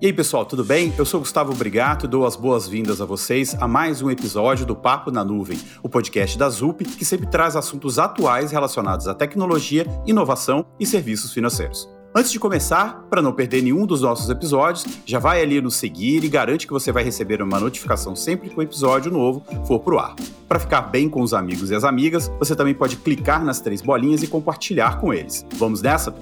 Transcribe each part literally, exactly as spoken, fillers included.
E aí, pessoal, tudo bem? Eu sou Gustavo Brigato e dou as boas-vindas a vocês a mais um episódio do Papo na Nuvem, o podcast da Zup, que sempre traz assuntos atuais relacionados à tecnologia, inovação e serviços financeiros. Antes de começar, para não perder nenhum dos nossos episódios, já vai ali no seguir e garante que você vai receber uma notificação sempre que um episódio novo for pro ar. Para ficar bem com os amigos e as amigas, você também pode clicar nas três bolinhas e compartilhar com eles. Vamos nessa?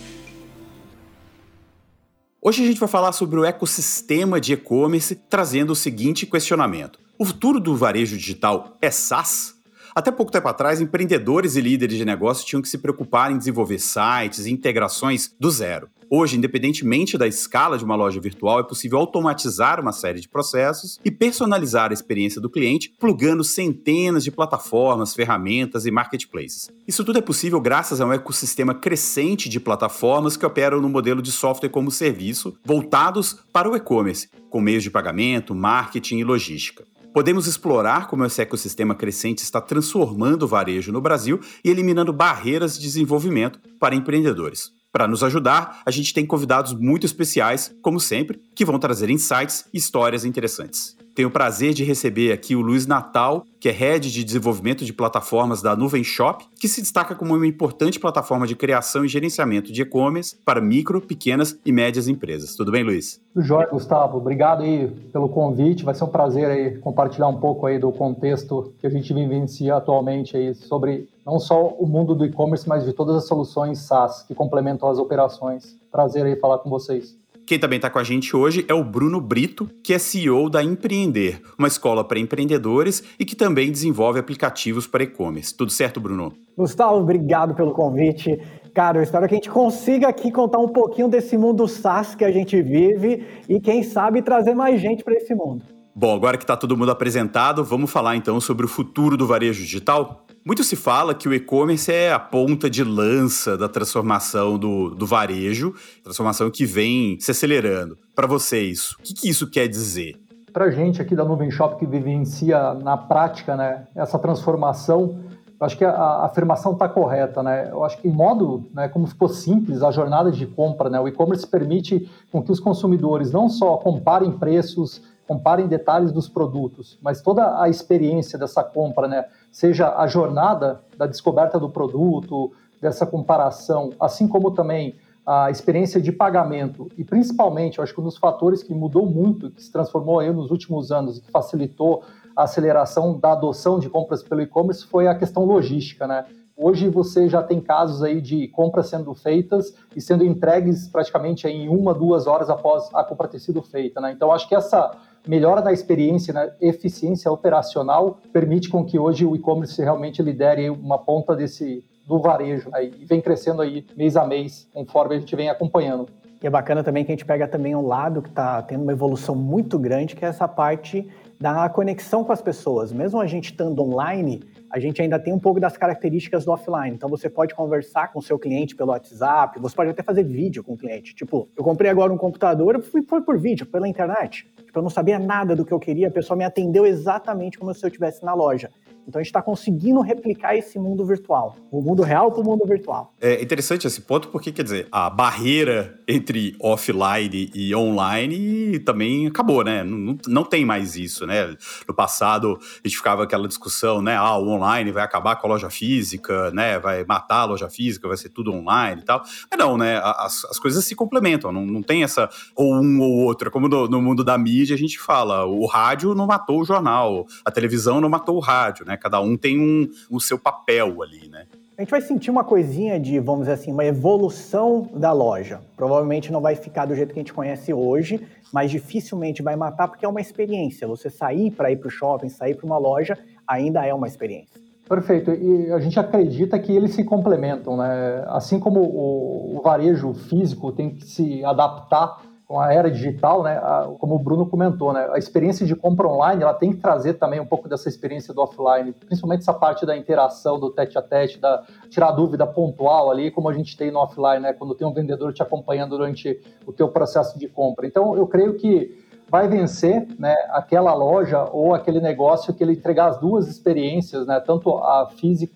Hoje a gente vai falar sobre o ecossistema de e-commerce, trazendo o seguinte questionamento. O futuro do varejo digital é SaaS? Até pouco tempo atrás, empreendedores e líderes de negócio tinham que se preocupar em desenvolver sites e integrações do zero. Hoje, independentemente da escala de uma loja virtual, é possível automatizar uma série de processos e personalizar a experiência do cliente, plugando centenas de plataformas, ferramentas e marketplaces. Isso tudo é possível graças a um ecossistema crescente de plataformas que operam no modelo de software como serviço, voltados para o e-commerce, com meios de pagamento, marketing e logística. Podemos explorar como esse ecossistema crescente está transformando o varejo no Brasil e eliminando barreiras de desenvolvimento para empreendedores. Para nos ajudar, a gente tem convidados muito especiais, como sempre, que vão trazer insights e histórias interessantes. Tenho o prazer de receber aqui o Luiz Natal, que é Head de Desenvolvimento de Plataformas da Nuvem Shop, que se destaca como uma importante plataforma de criação e gerenciamento de e-commerce para micro, pequenas e médias empresas. Tudo bem, Luiz? Tudo jóia, Gustavo. Obrigado aí pelo convite. Vai ser um prazer aí compartilhar um pouco aí do contexto que a gente vivencia atualmente aí sobre não só o mundo do e-commerce, mas de todas as soluções SaaS que complementam as operações. Prazer aí falar com vocês. Quem também está com a gente hoje é o Bruno Brito, que é C E O da Empreender, uma escola para empreendedores e que também desenvolve aplicativos para e-commerce. Tudo certo, Bruno? Gustavo, obrigado pelo convite. Cara, eu espero que a gente consiga aqui contar um pouquinho desse mundo SaaS que a gente vive e, quem sabe, trazer mais gente para esse mundo. Bom, agora que está todo mundo apresentado, vamos falar então sobre o futuro do varejo digital? Muito se fala que o e-commerce é a ponta de lança da transformação do, do varejo, transformação que vem se acelerando. Para vocês, o que, que isso quer dizer? Para a gente aqui da Nuvem Shop que vivencia na prática, né, essa transformação, eu acho que a, a afirmação está correta. Né? Eu acho que, em modo, né, como ficou simples, a jornada de compra, né, o e-commerce permite com que os consumidores não só comparem preços, comparem detalhes dos produtos, mas toda a experiência dessa compra, né, seja a jornada da descoberta do produto, dessa comparação, assim como também a experiência de pagamento e principalmente, eu acho que um dos fatores que mudou muito, que se transformou aí nos últimos anos e que facilitou a aceleração da adoção de compras pelo e-commerce foi a questão logística, né? Hoje você já tem casos aí de compras sendo feitas e sendo entregues praticamente em uma, duas horas após a compra ter sido feita, né? Então, acho que essa melhora da experiência, né, eficiência operacional permite com que hoje o e-commerce realmente lidere uma ponta desse, do varejo, né, e vem crescendo aí mês a mês, conforme a gente vem acompanhando. E é bacana também que a gente pega também um lado que está tendo uma evolução muito grande, que é essa parte da conexão com as pessoas. Mesmo a gente estando online, a gente ainda tem um pouco das características do offline. Então, você pode conversar com o seu cliente pelo WhatsApp, você pode até fazer vídeo com o cliente. Tipo, eu comprei agora um computador, fui foi por vídeo, pela internet. Tipo, eu não sabia nada do que eu queria, a pessoa me atendeu exatamente como se eu estivesse na loja. Então, a gente está conseguindo replicar esse mundo virtual, o mundo real para o mundo virtual. É interessante esse ponto porque, quer dizer, a barreira entre offline e online também acabou, né? Não, não tem mais isso, né? No passado, a gente ficava aquela discussão, né? Ah, o online vai acabar com a loja física, né? Vai matar a loja física, vai ser tudo online e tal. Mas não, né? As, as coisas se complementam, não, não tem essa ou um ou outro. Como no, no mundo da mídia a gente fala, o rádio não matou o jornal, a televisão não matou o rádio, né? Cada um tem um, o seu papel ali, né? A gente vai sentir uma coisinha de, vamos dizer assim, uma evolução da loja. Provavelmente não vai ficar do jeito que a gente conhece hoje, mas dificilmente vai matar porque é uma experiência. Você sair para ir para o shopping, sair para uma loja, ainda é uma experiência. Perfeito. E a gente acredita que eles se complementam, né? Assim como o, o varejo físico tem que se adaptar com a era digital, né, a, como o Bruno comentou, né, a experiência de compra online, ela tem que trazer também um pouco dessa experiência do offline, principalmente essa parte da interação, do tete a tete, da tirar dúvida pontual ali, como a gente tem no offline, né, quando tem um vendedor te acompanhando durante o teu processo de compra. Então, eu creio que vai vencer, né, aquela loja ou aquele negócio que ele entregar as duas experiências, né, tanto a física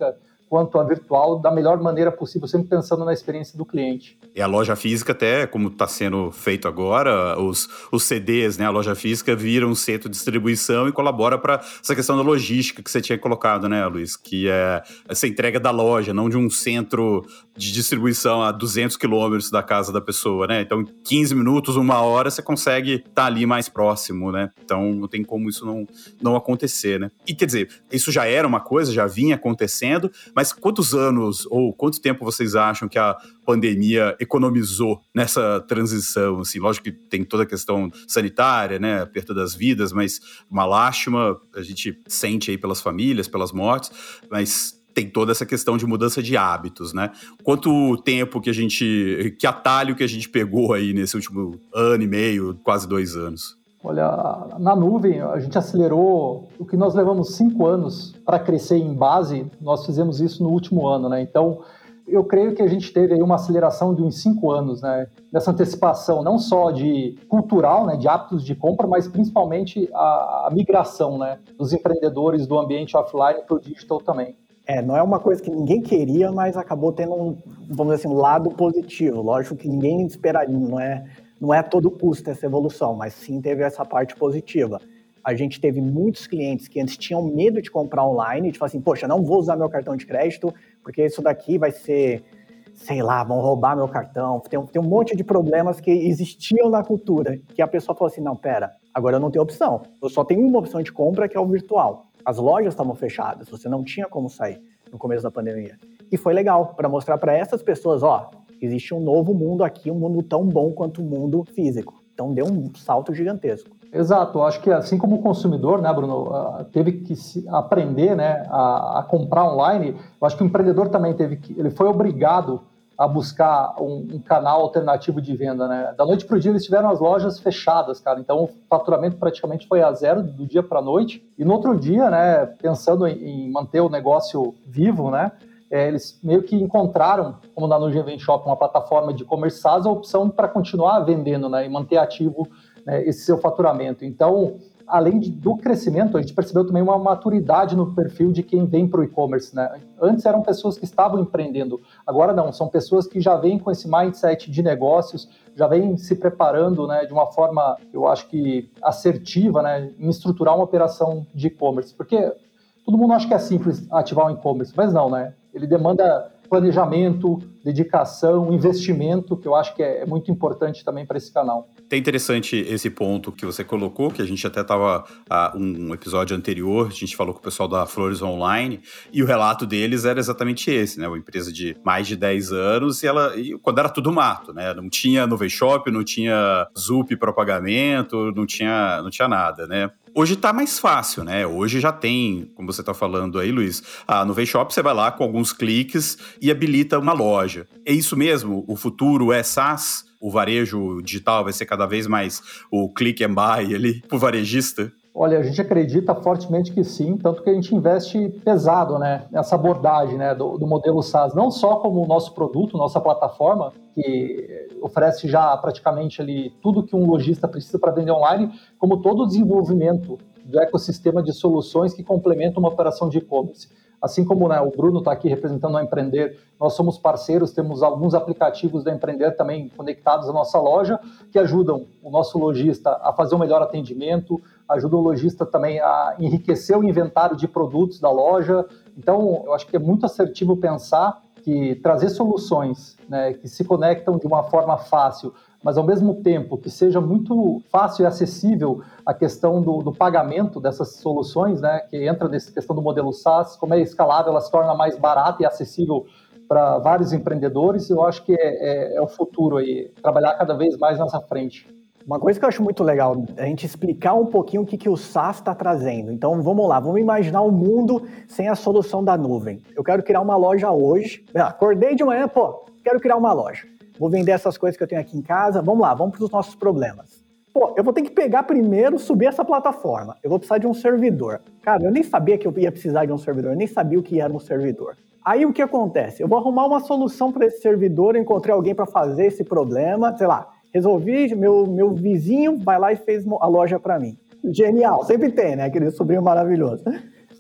quanto a virtual da melhor maneira possível, sempre pensando na experiência do cliente. E a loja física até, como está sendo feito agora, os, os C Ds, né, a loja física vira um centro de distribuição e colabora para essa questão da logística que você tinha colocado, né, Luiz? Que é essa entrega da loja, não de um centro de distribuição a duzentos quilômetros da casa da pessoa, né? Então, em quinze minutos, uma hora, você consegue estar tá ali mais próximo, né? Então, não tem como isso não, não acontecer, né? E, quer dizer, isso já era uma coisa, já vinha acontecendo, mas quantos anos ou quanto tempo vocês acham que a pandemia economizou nessa transição? Assim, lógico que tem toda a questão sanitária, né? A perda das vidas, mas uma lástima a gente sente aí pelas famílias, pelas mortes, mas tem toda essa questão de mudança de hábitos, né? Quanto tempo que a gente, que atalho que a gente pegou aí nesse último ano e meio, quase dois anos? Olha, na nuvem a gente acelerou o que nós levamos cinco anos para crescer em base, nós fizemos isso no último ano, né? Então, eu creio que a gente teve aí uma aceleração de uns cinco anos, né? Nessa antecipação, não só de cultural, né? De hábitos de compra, mas principalmente a, a migração, né? Dos empreendedores do ambiente offline para o digital também. É, não é uma coisa que ninguém queria, mas acabou tendo um, vamos dizer assim, um lado positivo. Lógico que ninguém esperaria, não é, não é a todo custo essa evolução, mas sim teve essa parte positiva. A gente teve muitos clientes que antes tinham medo de comprar online, de falar assim, poxa, não vou usar meu cartão de crédito, porque isso daqui vai ser, sei lá, vão roubar meu cartão. Tem, tem um monte de problemas que existiam na cultura, que a pessoa falou assim, não, pera, agora eu não tenho opção. Eu só tenho uma opção de compra, que é o virtual. As lojas estavam fechadas, você não tinha como sair no começo da pandemia. E foi legal para mostrar para essas pessoas, ó, existe um novo mundo aqui, um mundo tão bom quanto o mundo físico. Então deu um salto gigantesco. Exato, eu acho que assim como o consumidor, né, Bruno, teve que aprender, né, a, a comprar online, eu acho que o empreendedor também teve que, ele foi obrigado a buscar um, um canal alternativo de venda, né? Da noite para o dia eles tiveram as lojas fechadas, cara. Então o faturamento praticamente foi a zero do dia para a noite. E no outro dia, né, pensando em, em manter o negócio vivo, né, é, eles meio que encontraram, como na Nuvem Vem Shop, uma plataforma de e-commerce SaaS, a opção para continuar vendendo, né, e manter ativo, né, esse seu faturamento. Então, além de, do crescimento, a gente percebeu também uma maturidade no perfil de quem vem para o e-commerce, né? Antes eram pessoas que estavam empreendendo, agora não, são pessoas que já vêm com esse mindset de negócios, já vêm se preparando, né, de uma forma, eu acho que assertiva, né, em estruturar uma operação de e-commerce, porque todo mundo acha que é simples ativar um e-commerce, mas não, né? Ele demanda planejamento, dedicação, investimento, que eu acho que é muito importante também para esse canal. É interessante esse ponto que você colocou, que a gente até estava, uh, um episódio anterior, a gente falou com o pessoal da Flores Online, e o relato deles era exatamente esse, né? Uma empresa de mais de dez anos, e ela, e quando era tudo mato, né? Não tinha Nuvem Shop, não tinha Zup para pagamento, não tinha, não tinha nada, né? Hoje tá mais fácil, né? Hoje já tem, como você tá falando aí, Luiz, a Nuvem Shop, você vai lá com alguns cliques e habilita uma loja. É isso mesmo? O futuro é SaaS? O varejo digital vai ser cada vez mais o click and buy ali pro varejista? Olha, a gente acredita fortemente que sim, tanto que a gente investe pesado, né, nessa abordagem, né, do, do modelo SaaS, não só como o nosso produto, nossa plataforma, que oferece já praticamente ali tudo que um lojista precisa para vender online, como todo o desenvolvimento do ecossistema de soluções que complementam uma operação de e-commerce. Assim como, né, o Bruno está aqui representando a Empreender, nós somos parceiros, temos alguns aplicativos da Empreender também conectados à nossa loja, que ajudam o nosso lojista a fazer um melhor atendimento, ajudam o lojista também a enriquecer o inventário de produtos da loja. Então, eu acho que é muito assertivo pensar que trazer soluções, né, que se conectam de uma forma fácil, mas ao mesmo tempo que seja muito fácil e acessível a questão do, do pagamento dessas soluções, né, que entra nessa questão do modelo SaaS, como é escalável, ela se torna mais barata e acessível para vários empreendedores. Eu acho que é, é, é o futuro aí, trabalhar cada vez mais nessa frente. Uma coisa que eu acho muito legal é a gente explicar um pouquinho o que, que o SaaS está trazendo. Então, vamos lá, vamos imaginar um mundo sem a solução da nuvem. Eu quero criar uma loja hoje. Acordei de manhã, pô, quero criar uma loja. Vou vender essas coisas que eu tenho aqui em casa. Vamos lá, vamos para os nossos problemas. Pô, eu vou ter que pegar primeiro, subir essa plataforma. Eu vou precisar de um servidor. Cara, eu nem sabia que eu ia precisar de um servidor. Eu nem sabia o que era um servidor. Aí, o que acontece? Eu vou arrumar uma solução para esse servidor. Eu encontrei alguém para fazer esse problema. Sei lá, resolvi, meu, meu vizinho vai lá e fez a loja para mim. Genial, sempre tem, né? Aquele sobrinho maravilhoso.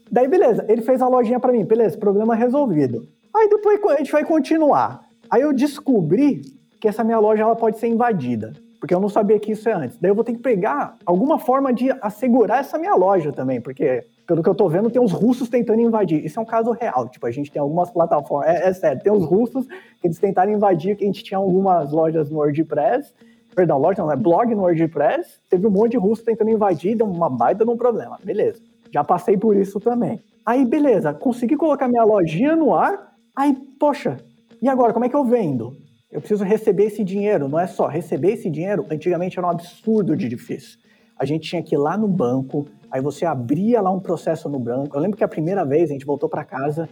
Daí, beleza, ele fez a lojinha para mim, beleza, problema resolvido. Aí depois a gente vai continuar. Aí eu descobri que essa minha loja ela pode ser invadida, porque eu não sabia que isso é antes. Daí eu vou ter que pegar alguma forma de assegurar essa minha loja também, porque pelo que eu tô vendo, tem uns russos tentando invadir. Isso é um caso real, tipo, a gente tem algumas plataformas, é, é sério, tem uns russos que eles tentaram invadir, que a gente tinha algumas lojas no WordPress, perdão, loja não, é blog no WordPress, teve um monte de russo tentando invadir, deu uma baita de um problema, beleza. Já passei por isso também. Aí, beleza, consegui colocar minha lojinha no ar, aí, poxa, e agora, como é que eu vendo? Eu preciso receber esse dinheiro, não é só receber esse dinheiro, antigamente era um absurdo de difícil. A gente tinha que ir lá no banco, aí você abria lá um processo no banco. Eu lembro que a primeira vez a gente voltou para casa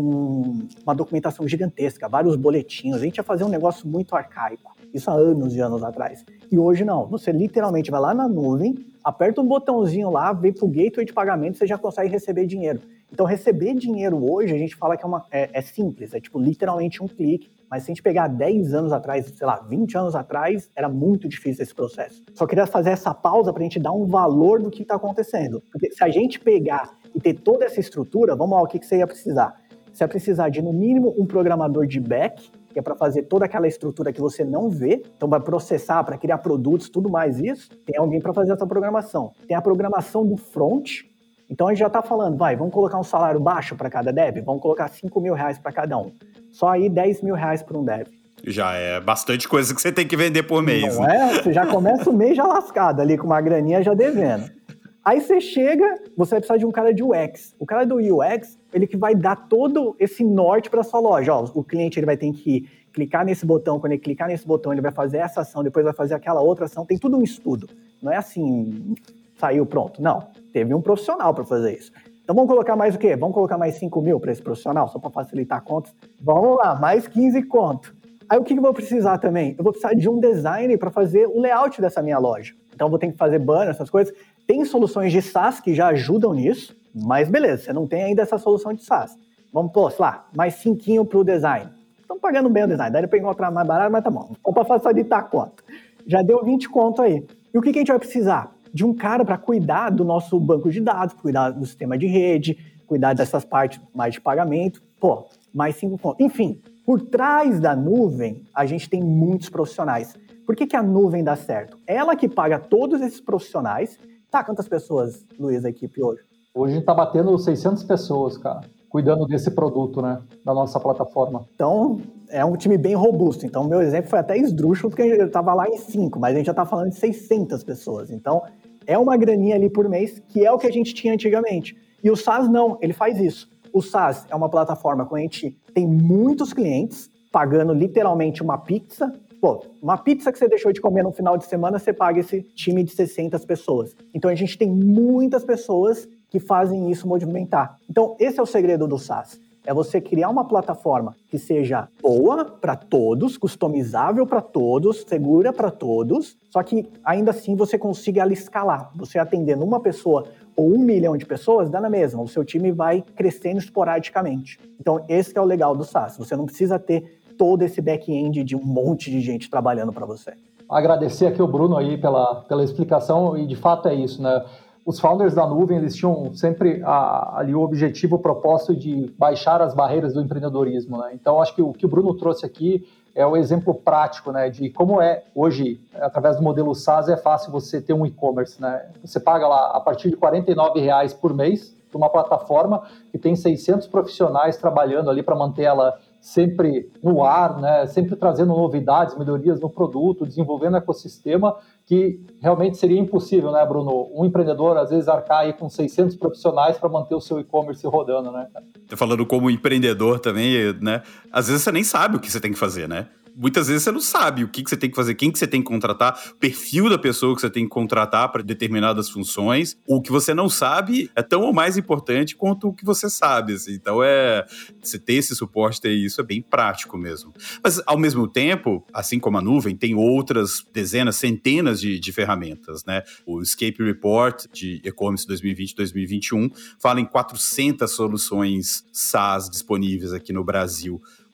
com uma documentação gigantesca, vários boletinhos, a gente ia fazer um negócio muito arcaico, isso há anos e anos atrás. E hoje não, você literalmente vai lá na nuvem, aperta um botãozinho lá, vem pro gateway de pagamento, você já consegue receber dinheiro. Então receber dinheiro hoje, a gente fala que é, uma, é, é simples, é tipo literalmente um clique, mas se a gente pegar dez anos atrás, sei lá, vinte anos atrás, era muito difícil esse processo. Só queria fazer essa pausa pra gente dar um valor do que está acontecendo. Porque se a gente pegar e ter toda essa estrutura, vamos lá, o que, que você ia precisar? Você ia precisar de, no mínimo, um programador de back, que é para fazer toda aquela estrutura que você não vê, então vai processar, para criar produtos, tudo mais isso, tem alguém para fazer essa programação. Tem a programação do front, então a gente já está falando, vai, vamos colocar um salário baixo para cada dev, vamos colocar cinco mil reais para cada um. Só aí dez mil reais para um dev. Já é bastante coisa que você tem que vender por mês. Não né? é? Você já começa o mês já lascado ali, com uma graninha já devendo. Aí você chega, você vai precisar de um cara de U X. O cara do U X, ele que vai dar todo esse norte para sua loja. Ó, o cliente ele vai ter que clicar nesse botão, quando ele clicar nesse botão, ele vai fazer essa ação, depois vai fazer aquela outra ação. Tem tudo um estudo. Não é assim, saiu pronto. Não, teve um profissional para fazer isso. Então vamos colocar mais o quê? Vamos colocar mais cinco mil para esse profissional, só para facilitar a conta? Vamos lá, mais quinze conto. Aí o que eu vou precisar também? Eu vou precisar de um designer para fazer o layout dessa minha loja. Então eu vou ter que fazer banner, essas coisas. Tem soluções de SaaS que já ajudam nisso, mas beleza, você não tem ainda essa solução de SaaS. Vamos pôr, sei lá, mais cinquinho para o design. Estão pagando bem o design, daí para encontrar mais barato, mas tá bom. Ou para facilitar a conta. Já deu vinte conto aí. E o que, que a gente vai precisar? De um cara para cuidar do nosso banco de dados, cuidar do sistema de rede, cuidar dessas partes mais de pagamento. Pô, mais cinco contos. Enfim, por trás da nuvem, a gente tem muitos profissionais. Por que, que a nuvem dá certo? Ela que paga todos esses profissionais. Tá, quantas pessoas, Luiz, a equipe hoje? Hoje a gente tá batendo seiscentas pessoas, cara, cuidando desse produto, né, da nossa plataforma. Então, é um time bem robusto. Então, meu exemplo foi até esdrúxulo, porque eu tava lá em cinco, mas a gente já tá falando de seiscentas pessoas. Então, é uma graninha ali por mês, que é o que a gente tinha antigamente. E o SaaS não, ele faz isso. O SaaS é uma plataforma que a gente tem muitos clientes pagando literalmente uma pizza. Pô, uma pizza que você deixou de comer no final de semana, você paga esse time de sessenta pessoas. Então, a gente tem muitas pessoas que fazem isso movimentar. Então, esse é o segredo do SaaS. É você criar uma plataforma que seja boa para todos, customizável para todos, segura para todos, só que ainda assim você consiga ela escalar. Você atendendo uma pessoa ou um milhão de pessoas, dá na mesma. O seu time vai crescendo esporadicamente. Então, esse que é o legal do SaaS. Você não precisa ter todo esse back-end de um monte de gente trabalhando para você. Agradecer aqui o Bruno aí pela, pela explicação, e de fato é isso, né? Os founders da nuvem, eles tinham sempre a, ali o objetivo, o propósito de baixar as barreiras do empreendedorismo, né? Então, acho que o que o Bruno trouxe aqui é o exemplo prático, né, de como é hoje, através do modelo SaaS, é fácil você ter um e-commerce, né? Você paga lá a partir de quarenta e nove reais por mês para uma plataforma que tem seiscentos profissionais trabalhando ali para manter ela sempre no ar, né? Sempre trazendo novidades, melhorias no produto, desenvolvendo ecossistema, que realmente seria impossível, né, Bruno? Um empreendedor, às vezes, arcar aí com seiscentos profissionais para manter o seu e-commerce rodando, né? Tô falando como empreendedor também, né? Às vezes você nem sabe o que você tem que fazer, né? Muitas vezes você não sabe o que, que você tem que fazer, quem que você tem que contratar, o perfil da pessoa que você tem que contratar para determinadas funções. O que você não sabe é tão ou mais importante quanto o que você sabe. Assim. Então, é você ter esse suporte, ter isso, é bem prático mesmo. Mas, ao mesmo tempo, assim como a nuvem, tem outras dezenas, centenas de, de ferramentas, né? O Escape Report de e-commerce dois mil e vinte, dois mil e vinte e um fala em quatrocentas soluções SaaS disponíveis aqui no Brasil.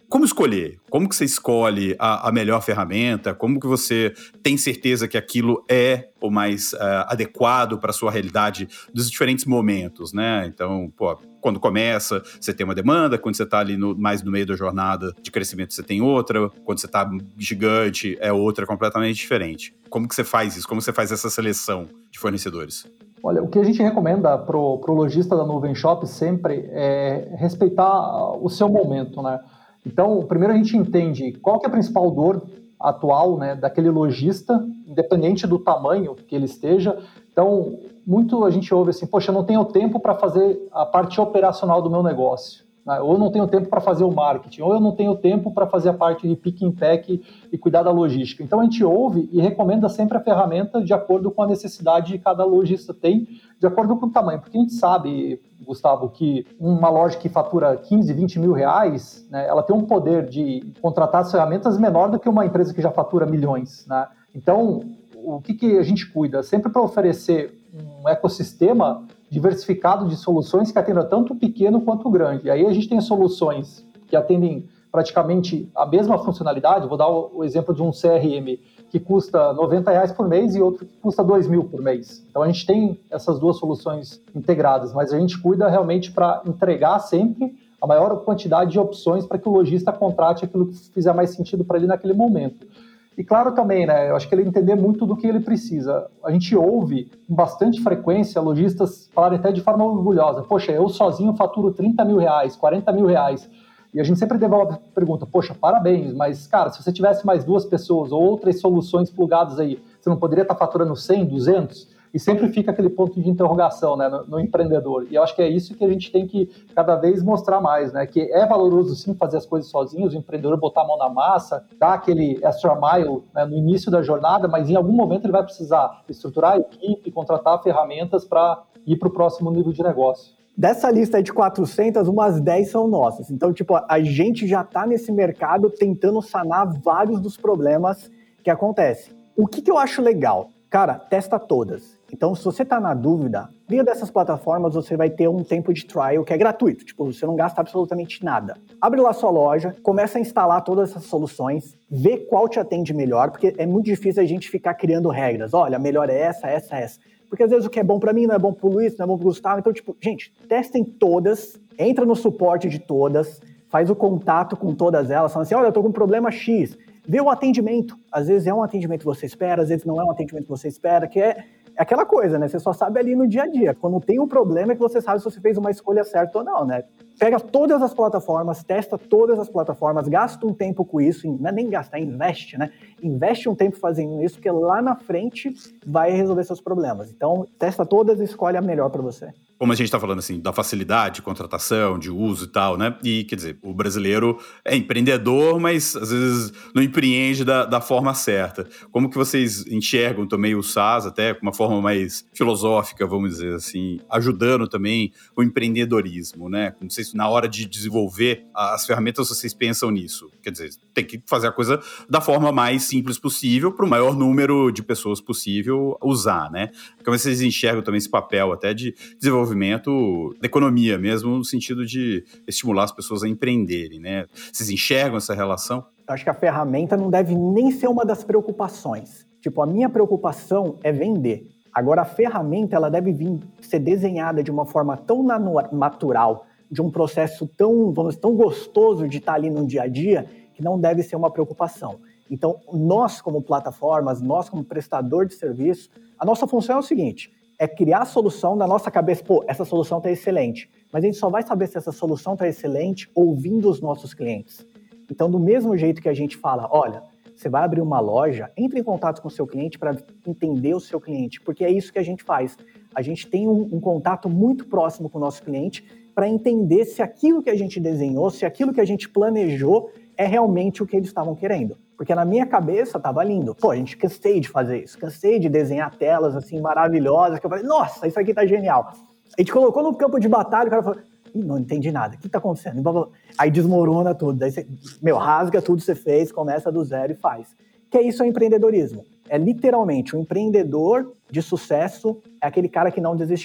Como escolher? Como que você escolhe a, a melhor ferramenta? Como que você tem certeza que aquilo é o mais uh, adequado para a sua realidade dos diferentes momentos, né? Então, pô, quando começa, você tem uma demanda, quando você está ali no, mais no meio da jornada de crescimento, você tem outra, quando você está gigante, é outra completamente diferente. Como que você faz isso? Como você faz essa seleção de fornecedores? Olha, o que a gente recomenda para o lojista da Nuvem Shop sempre é respeitar o seu momento, né? Então, primeiro a gente entende qual que é a principal dor atual, né, daquele lojista, independente do tamanho que ele esteja. Então, muito a gente ouve assim, poxa, eu não tenho tempo para fazer a parte operacional do meu negócio, né? Ou eu não tenho tempo para fazer o marketing, ou eu não tenho tempo para fazer a parte de pick and pack e cuidar da logística. Então, a gente ouve e recomenda sempre a ferramenta de acordo com a necessidade que cada lojista tem, de acordo com o tamanho, porque a gente sabe, Gustavo, que uma loja que fatura quinze, vinte mil reais, né, ela tem um poder de contratar as ferramentas menor do que uma empresa que já fatura milhões, né? Então, o que, que a gente cuida? Sempre para oferecer um ecossistema diversificado de soluções que atenda tanto o pequeno quanto o grande. E aí a gente tem soluções que atendem praticamente a mesma funcionalidade. Vou dar o, o exemplo de um C R M que custa noventa reais por mês e outro que custa dois mil por mês. Então a gente tem essas duas soluções integradas, mas a gente cuida realmente para entregar sempre a maior quantidade de opções para que o lojista contrate aquilo que fizer mais sentido para ele naquele momento. E claro também, né, eu acho que ele entender muito do que ele precisa. A gente ouve com bastante frequência lojistas falarem até de forma orgulhosa, poxa, eu sozinho faturo trinta mil reais, quarenta mil reais. E a gente sempre devolve a pergunta, poxa, parabéns, mas, cara, se você tivesse mais duas pessoas ou outras soluções plugadas aí, você não poderia estar faturando cem, duzentos? E sempre fica aquele ponto de interrogação, né, no, no empreendedor. E eu acho que é isso que a gente tem que cada vez mostrar mais, né, que é valoroso sim fazer as coisas sozinhos, o empreendedor botar a mão na massa, dar aquele extra mile, né, no início da jornada, mas em algum momento ele vai precisar estruturar a equipe, contratar ferramentas para ir para o próximo nível de negócio. Dessa lista de quatrocentas, umas dez são nossas. Então, tipo, a gente já está nesse mercado tentando sanar vários dos problemas que acontecem. O que, que eu acho legal? Cara, testa todas. Então, se você está na dúvida, via dessas plataformas você vai ter um tempo de trial que é gratuito. Tipo, você não gasta absolutamente nada. Abre lá sua loja, começa a instalar todas essas soluções, vê qual te atende melhor, porque é muito difícil a gente ficar criando regras. Olha, melhor é essa, essa, essa. Porque às vezes o que é bom pra mim não é bom pro Luiz, não é bom pro Gustavo. Então, tipo, gente, testem todas, entra no suporte de todas, faz o contato com todas elas, fala assim, olha, eu tô com um problema X. Vê o atendimento. Às vezes é um atendimento que você espera, às vezes não é um atendimento que você espera, que é, é aquela coisa, né? Você só sabe ali no dia a dia. Quando tem um problema é que você sabe se você fez uma escolha certa ou não, né? Pega todas as plataformas, testa todas as plataformas, gasta um tempo com isso, não é nem gastar, investe, né? Investe um tempo fazendo isso, porque lá na frente vai resolver seus problemas. Então, testa todas e escolhe a melhor para você. Como a gente está falando assim, da facilidade de contratação, de uso e tal, né? E, quer dizer, o brasileiro é empreendedor, mas às vezes não empreende da, da forma certa. Como que vocês enxergam também o SaaS, até com uma forma mais filosófica, vamos dizer assim, ajudando também o empreendedorismo, né? Não sei se na hora de desenvolver as ferramentas vocês pensam nisso. Quer dizer, tem que fazer a coisa da forma mais simples possível para o maior número de pessoas possível usar, né? Como vocês enxergam também esse papel até de desenvolvimento da economia mesmo, no sentido de estimular as pessoas a empreenderem, né? Vocês enxergam essa relação? Eu acho que a ferramenta não deve nem ser uma das preocupações. Tipo, a minha preocupação é vender. Agora, a ferramenta, ela deve vir ser desenhada de uma forma tão natural, de um processo tão, vamos dizer, tão gostoso de estar ali no dia a dia, que não deve ser uma preocupação. Então, nós como plataformas, nós como prestador de serviço, a nossa função é o seguinte, é criar a solução na nossa cabeça, pô, essa solução está excelente, mas a gente só vai saber se essa solução está excelente ouvindo os nossos clientes. Então, do mesmo jeito que a gente fala, olha, você vai abrir uma loja, entre em contato com o seu cliente para entender o seu cliente, porque é isso que a gente faz. A gente tem um, um contato muito próximo com o nosso cliente para entender se aquilo que a gente desenhou, se aquilo que a gente planejou é realmente o que eles estavam querendo. Porque na minha cabeça estava lindo. Pô, a gente cansei de fazer isso. Cansei de desenhar telas assim maravilhosas. Que eu falei, nossa, isso aqui tá genial. A gente colocou no campo de batalha, o cara falou, ih, não entendi nada. O que tá acontecendo? Aí desmorona tudo. Daí você, meu, rasga tudo que você fez, começa do zero e faz. Que é isso, é empreendedorismo. É literalmente, o um empreendedor de sucesso é aquele cara que não desistiu.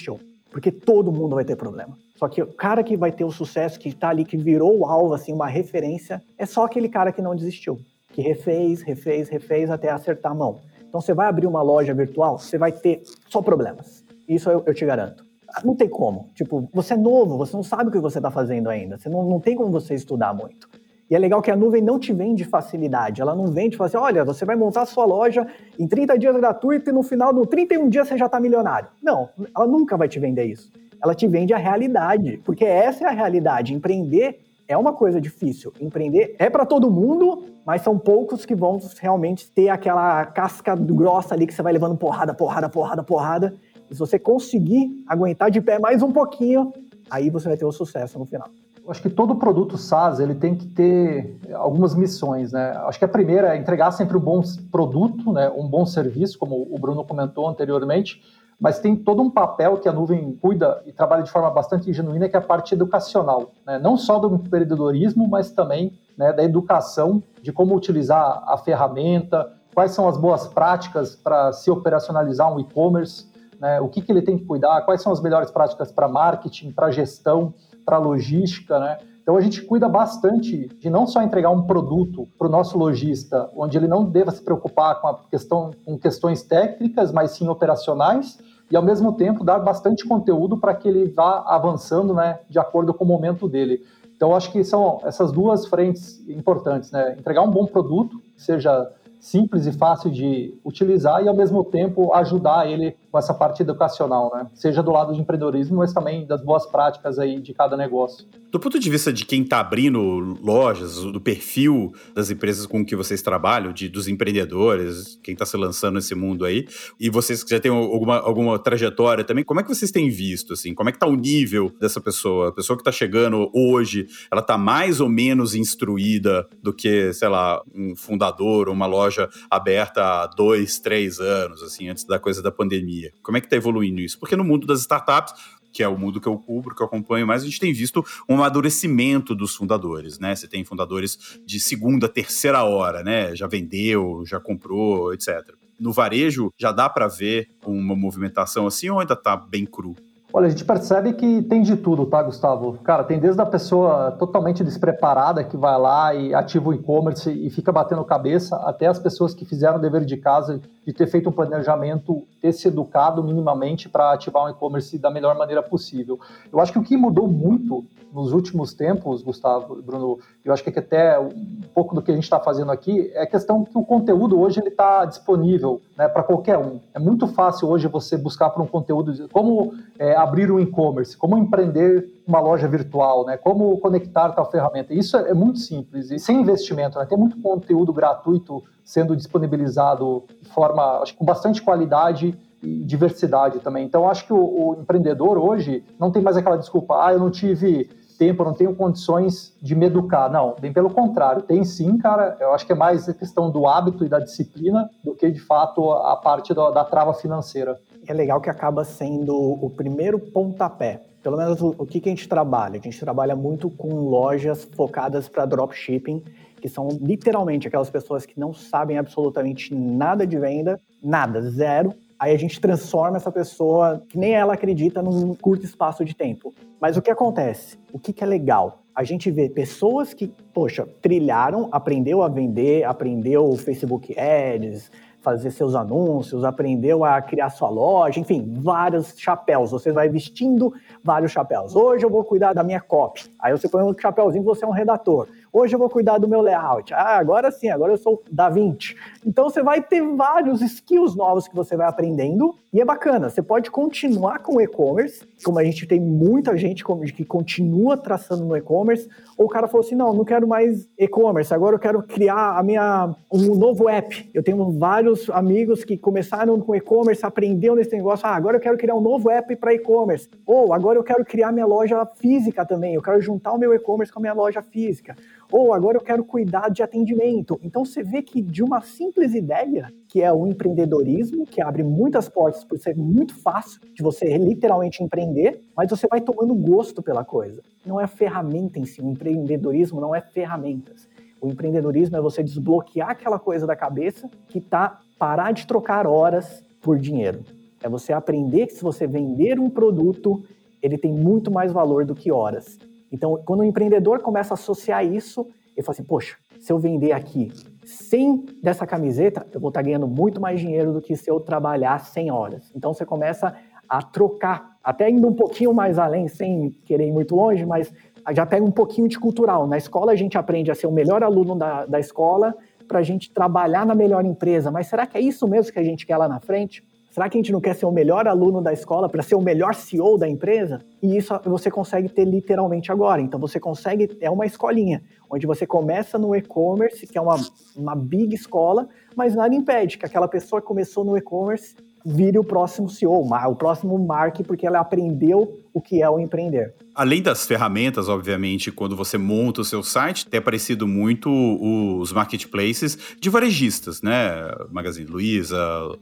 porque todo mundo vai ter problema. Só que o cara que vai ter o sucesso, que está ali, que virou o alvo, assim, uma referência, é só aquele cara que não desistiu, que refez, refez, refez até acertar a mão. Então você vai abrir uma loja virtual, você vai ter só problemas. Isso eu, eu te garanto. Não tem como. Tipo, você é novo, você não sabe o que você está fazendo ainda. Você não, não tem como você estudar muito. E é legal que a nuvem não te vende facilidade. Ela não vende, fala assim, olha, você vai montar a sua loja em trinta dias gratuito e no final, no trinta e um dias, você já está milionário. Não, ela nunca vai te vender isso. Ela te vende a realidade, porque essa é a realidade. Empreender é uma coisa difícil. Empreender é para todo mundo, mas são poucos que vão realmente ter aquela casca grossa ali que você vai levando porrada, porrada, porrada, porrada. E se você conseguir aguentar de pé mais um pouquinho, aí você vai ter o sucesso no final. Eu acho que todo produto SaaS ele tem que ter algumas missões, né? Acho que a primeira é entregar sempre um bom produto, né? Um bom serviço, como o Bruno comentou anteriormente, mas tem todo um papel que a nuvem cuida e trabalha de forma bastante genuína, que é a parte educacional, né? Não só do empreendedorismo, mas também, né, da educação, de como utilizar a ferramenta, quais são as boas práticas para se operacionalizar um e-commerce, né? O que, que ele tem que cuidar, quais são as melhores práticas para marketing, para gestão, para logística, né? Então a gente cuida bastante de não só entregar um produto para o nosso lojista, onde ele não deva se preocupar com, a questão, com questões técnicas, mas sim operacionais, e ao mesmo tempo dar bastante conteúdo para que ele vá avançando, né, de acordo com o momento dele. Então acho que são essas duas frentes importantes, né? Entregar um bom produto, que seja simples e fácil de utilizar e, ao mesmo tempo, ajudar ele com essa parte educacional, né? Seja do lado de empreendedorismo, mas também das boas práticas aí de cada negócio. Do ponto de vista de quem está abrindo lojas, do perfil das empresas com que vocês trabalham, de, dos empreendedores, quem está se lançando nesse mundo aí, e vocês que já têm alguma, alguma trajetória também, como é que vocês têm visto, assim? Como é que está o nível dessa pessoa? A pessoa que está chegando hoje, ela está mais ou menos instruída do que, sei lá, um fundador ou uma loja aberta há dois, três anos, assim, antes da coisa da pandemia. Como é que está evoluindo isso? Porque no mundo das startups, que é o mundo que eu cubro, que eu acompanho mais, a gente tem visto um amadurecimento dos fundadores, né? Você tem fundadores de segunda, terceira hora, né? Já vendeu, já comprou, etcétera. No varejo, já dá para ver uma movimentação assim ou ainda está bem cru? Olha, a gente percebe que tem de tudo, tá, Gustavo? Cara, tem desde a pessoa totalmente despreparada que vai lá e ativa o e-commerce e fica batendo cabeça, até as pessoas que fizeram o dever de casa de ter feito um planejamento, ter se educado minimamente para ativar um e-commerce da melhor maneira possível. Eu acho que o que mudou muito nos últimos tempos, Gustavo e Bruno, eu acho que até um pouco do que a gente está fazendo aqui é a questão que o conteúdo hoje ele está disponível, né, para qualquer um. É muito fácil hoje você buscar por um conteúdo, como é, abrir um e-commerce, como empreender uma loja virtual, né, como conectar tal ferramenta. Isso é, é muito simples e sem investimento, né, tem muito conteúdo gratuito sendo disponibilizado de forma, acho que com bastante qualidade e diversidade também. Então, acho que o, o empreendedor hoje não tem mais aquela desculpa, ah, eu não tive tempo, eu não tenho condições de me educar. Não, bem pelo contrário. Tem sim, cara. Eu acho que é mais a questão do hábito e da disciplina do que, de fato, a parte da, da trava financeira. É legal que acaba sendo o primeiro pontapé. Pelo menos o, o que, que a gente trabalha? A gente trabalha muito com lojas focadas para dropshipping, que são literalmente aquelas pessoas que não sabem absolutamente nada de venda, nada, zero. Aí a gente transforma essa pessoa, que nem ela acredita, num curto espaço de tempo. Mas o que acontece? O que, que é legal? A gente vê pessoas que, poxa, trilharam, aprendeu a vender, aprendeu o Facebook Ads, fazer seus anúncios, aprendeu a criar sua loja, enfim, vários chapéus. Você vai vestindo vários chapéus. Hoje eu vou cuidar da minha copy. Aí você põe um chapéuzinho, você é um redator. Hoje eu vou cuidar do meu layout. Ah, agora sim, agora eu sou Da Vinci. Então você vai ter vários skills novos que você vai aprendendo e é bacana. Você pode continuar com o e-commerce, como a gente tem muita gente que continua traçando no e-commerce, ou o cara falou assim, não, não quero mais e-commerce, agora eu quero criar a minha, um novo app. Eu tenho vários amigos que começaram com e-commerce, aprenderam nesse negócio, ah, agora eu quero criar um novo app para e-commerce. Ou agora eu quero criar minha loja física também, eu quero juntar o meu e-commerce com a minha loja física. Ou agora eu quero cuidar de atendimento. Então você vê que de uma simples ideia, que é o empreendedorismo, que abre muitas portas por ser muito fácil de você literalmente empreender, mas você vai tomando gosto pela coisa. Não é ferramenta em si, o empreendedorismo não é ferramentas. O empreendedorismo é você desbloquear aquela coisa da cabeça que tá parar de trocar horas por dinheiro. É você aprender que se você vender um produto, ele tem muito mais valor do que horas. Então, quando o empreendedor começa a associar isso, ele fala assim, poxa, se eu vender aqui cem dessa camiseta, eu vou estar ganhando muito mais dinheiro do que se eu trabalhar cem horas. Então, você começa a trocar, até indo um pouquinho mais além, sem querer ir muito longe, mas já pega um pouquinho de cultural. Na escola, a gente aprende a ser o melhor aluno da, da escola para a gente trabalhar na melhor empresa. Mas será que é isso mesmo que a gente quer lá na frente? Será que a gente não quer ser o melhor aluno da escola para ser o melhor C E O da empresa? E isso você consegue ter literalmente agora. Então você consegue, é uma escolinha, onde você começa no e-commerce, que é uma, uma big escola, mas nada impede que aquela pessoa que começou no e-commerce vire o próximo C E O, o próximo Mark, porque ela aprendeu o que é o empreender. Além das ferramentas, obviamente, quando você monta o seu site, tem aparecido muito os marketplaces de varejistas, né? Magazine Luiza,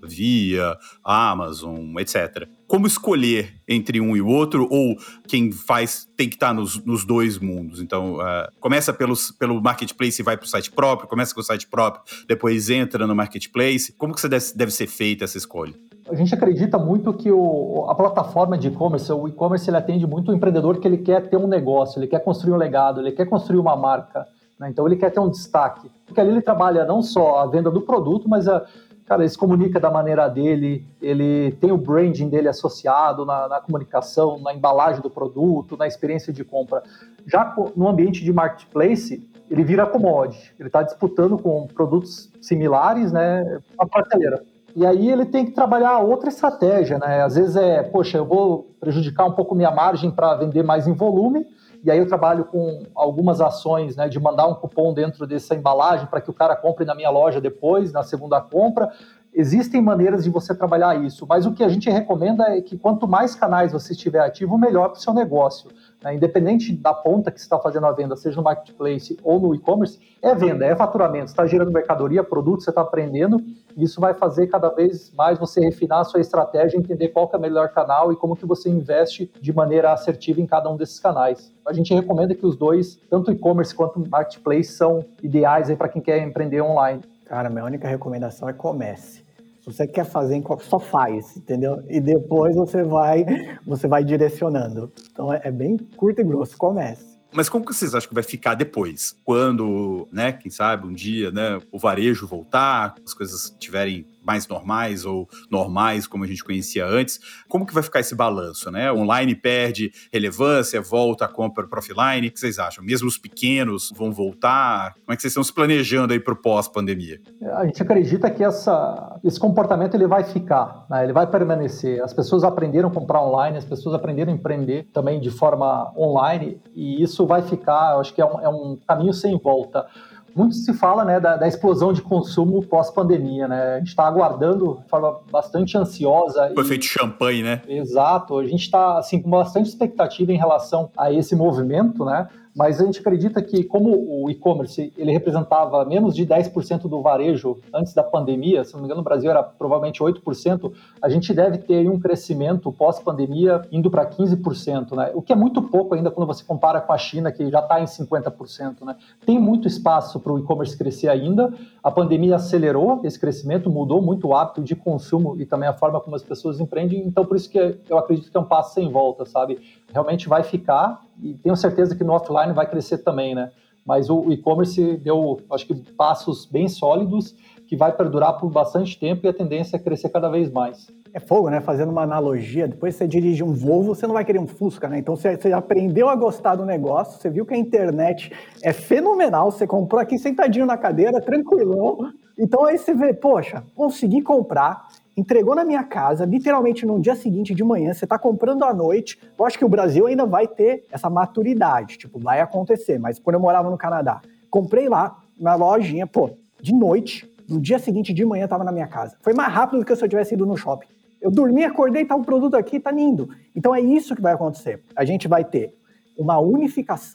Via, Amazon, etcétera. Como escolher entre um e o outro, ou quem faz tem que estar nos, nos dois mundos? Então, uh, começa pelos, pelo marketplace e vai para o site próprio, começa com o site próprio, depois entra no marketplace. Como que você deve, deve ser feita essa escolha? A gente acredita muito que o, a plataforma de e-commerce, o e-commerce, ele atende muito o empreendedor que ele quer ter um negócio, ele quer construir um legado, ele quer construir uma marca, né? Então ele quer ter um destaque. Porque ali ele trabalha não só a venda do produto, mas a, cara, ele se comunica da maneira dele, ele tem o branding dele associado na, na comunicação, na embalagem do produto, na experiência de compra. Já no ambiente de marketplace, ele vira commodity, ele está disputando com produtos similares, né, na prateleira. E aí ele tem que trabalhar outra estratégia, né? Às vezes é, poxa, eu vou prejudicar um pouco minha margem para vender mais em volume, e aí eu trabalho com algumas ações, né, de mandar um cupom dentro dessa embalagem para que o cara compre na minha loja depois, na segunda compra. Existem maneiras de você trabalhar isso, mas o que a gente recomenda é que quanto mais canais você estiver ativo, melhor para o seu negócio. Né? Independente da ponta que você está fazendo a venda, seja no marketplace ou no e-commerce, é venda, é faturamento. Você está gerando mercadoria, produto, você está aprendendo, e isso vai fazer cada vez mais você refinar a sua estratégia, entender qual que é o melhor canal e como que você investe de maneira assertiva em cada um desses canais. A gente recomenda que os dois, tanto o e-commerce quanto o marketplace, são ideais para quem quer empreender online. Cara, minha única recomendação é comece. Se você quer fazer, só faz, entendeu? E depois você vai, você vai direcionando. Então é bem curto e grosso, comece. Mas como que vocês acham que vai ficar depois? Quando, né, quem sabe, um dia, né, o varejo voltar, as coisas estiverem mais normais ou normais, como a gente conhecia antes, como que vai ficar esse balanço, né? O online perde relevância, volta a compra para offline, o que vocês acham? Mesmo os pequenos vão voltar? Como é que vocês estão se planejando aí para o pós-pandemia? A gente acredita que essa, esse comportamento ele vai ficar, né? Ele vai permanecer. As pessoas aprenderam a comprar online, as pessoas aprenderam a empreender também de forma online, e isso vai ficar, eu acho que é um, é um caminho sem volta. Muito se fala, né, da, da explosão de consumo pós-pandemia, né? A gente está aguardando de forma bastante ansiosa. O efeito champanhe, né? Exato. A gente está assim, com bastante expectativa em relação a esse movimento, né? Mas a gente acredita que, como o e-commerce ele representava menos de dez por cento do varejo antes da pandemia, se não me engano, no Brasil era provavelmente oito por cento, a gente deve ter um crescimento pós-pandemia indo para quinze por cento, né? O que é muito pouco ainda quando você compara com a China, que já está em cinquenta por cento, né? Tem muito espaço para o e-commerce crescer ainda. A pandemia acelerou esse crescimento, mudou muito o hábito de consumo e também a forma como as pessoas empreendem. Então, por isso que eu acredito que é um passo sem volta, sabe? Realmente vai ficar, e tenho certeza que no offline vai crescer também, né? Mas o e-commerce deu, acho que, passos bem sólidos que vai perdurar por bastante tempo e a tendência é crescer cada vez mais. É fogo, né? Fazendo uma analogia, depois você dirige um Volvo, você não vai querer um Fusca, né? Então você, você aprendeu a gostar do negócio, você viu que a internet é fenomenal, você comprou aqui sentadinho na cadeira, tranquilão. Então aí você vê, poxa, consegui comprar, entregou na minha casa, literalmente no dia seguinte de manhã, você está comprando à noite. Eu acho que o Brasil ainda vai ter essa maturidade, tipo, vai acontecer. Mas quando eu morava no Canadá, comprei lá na lojinha, pô, de noite, no dia seguinte de manhã estava na minha casa. Foi mais rápido do que se eu tivesse ido no shopping. Eu dormi, acordei, tá um produto aqui, tá lindo. Então é isso que vai acontecer. A gente vai ter uma unificação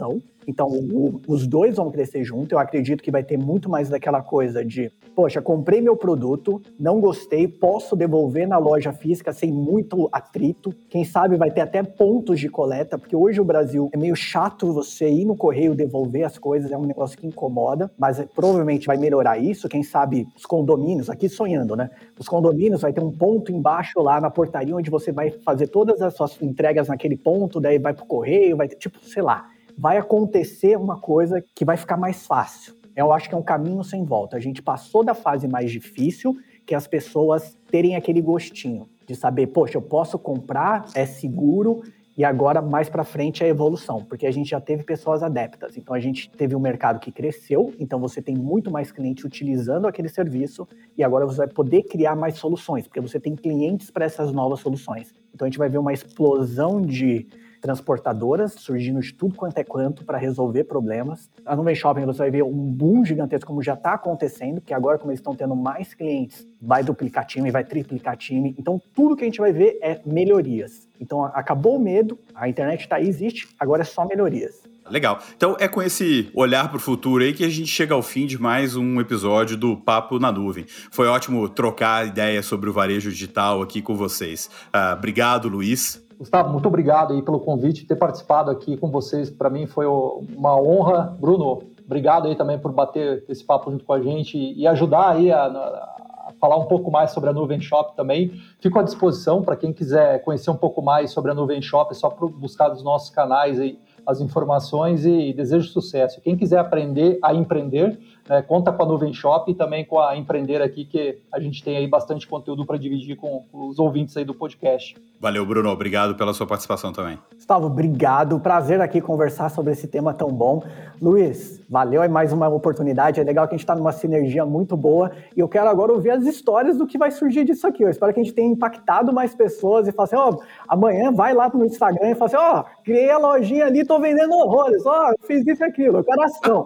Então, o, os dois vão crescer junto. Eu acredito que vai ter muito mais daquela coisa de, poxa, comprei meu produto, não gostei, posso devolver na loja física sem muito atrito. Quem sabe vai ter até pontos de coleta, porque hoje o Brasil é meio chato você ir no correio devolver as coisas, é um negócio que incomoda, mas é, provavelmente vai melhorar isso. Quem sabe os condomínios, aqui sonhando, né? Os condomínios vai ter um ponto embaixo lá na portaria onde você vai fazer todas as suas entregas naquele ponto, daí vai pro correio, vai ter, tipo, sei lá, vai acontecer uma coisa que vai ficar mais fácil. Eu acho que é um caminho sem volta. A gente passou da fase mais difícil, que é as pessoas terem aquele gostinho de saber, poxa, eu posso comprar, é seguro, e agora mais para frente é a evolução, porque a gente já teve pessoas adeptas. Então a gente teve um mercado que cresceu, então você tem muito mais cliente utilizando aquele serviço, e agora você vai poder criar mais soluções, porque você tem clientes para essas novas soluções. Então a gente vai ver uma explosão de transportadoras surgindo de tudo quanto é canto para resolver problemas. A Nuvem Shopping você vai ver um boom gigantesco, como já está acontecendo, que agora, como eles estão tendo mais clientes, vai duplicar time, vai triplicar time. Então, tudo que a gente vai ver é melhorias. Então, acabou o medo, a internet está aí, existe, agora é só melhorias. Legal. Então, é com esse olhar para o futuro aí que a gente chega ao fim de mais um episódio do Papo na Nuvem. Foi ótimo trocar ideia sobre o varejo digital aqui com vocês. Uh, obrigado, Luiz. Gustavo, muito obrigado aí pelo convite, ter participado aqui com vocês. Para mim foi uma honra. Bruno, obrigado aí também por bater esse papo junto com a gente e ajudar aí a, a falar um pouco mais sobre a Nuvem Shop também. Fico à disposição para quem quiser conhecer um pouco mais sobre a Nuvem Shop, é só buscar nos nossos canais aí as informações e desejo sucesso. Quem quiser aprender a empreender, né, conta com a Nuvem Shop e também com a Empreender aqui, que a gente tem aí bastante conteúdo para dividir com os ouvintes aí do podcast. Valeu, Bruno. Obrigado pela sua participação também. Gustavo, obrigado. Prazer aqui conversar sobre esse tema tão bom. Luiz, valeu, é mais uma oportunidade. É legal que a gente está numa sinergia muito boa e eu quero agora ouvir as histórias do que vai surgir disso aqui. Eu espero que a gente tenha impactado mais pessoas e falar assim, ó, oh, amanhã vai lá no Instagram e fala assim, ó, oh, criei a lojinha ali, tô vendendo horrores, ó, oh, fiz isso e aquilo, eu quero ação.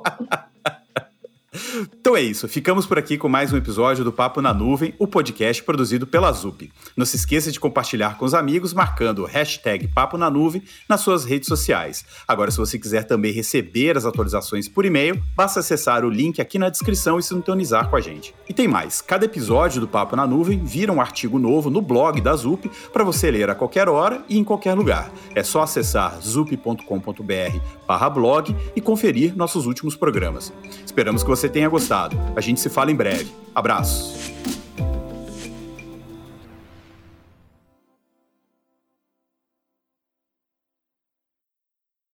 Então é isso, ficamos por aqui com mais um episódio do Papo na Nuvem, o podcast produzido pela Zup. Não se esqueça de compartilhar com os amigos, marcando o hashtag Papo na Nuvem nas suas redes sociais. Agora, se você quiser também receber as atualizações por e-mail, basta acessar o link aqui na descrição e sintonizar com a gente. E tem mais, cada episódio do Papo na Nuvem vira um artigo novo no blog da Zup para você ler a qualquer hora e em qualquer lugar. É só acessar zup ponto com ponto b r barra blog e conferir nossos últimos programas. Esperamos que você tenha gostado. A gente se fala em breve. Abraços!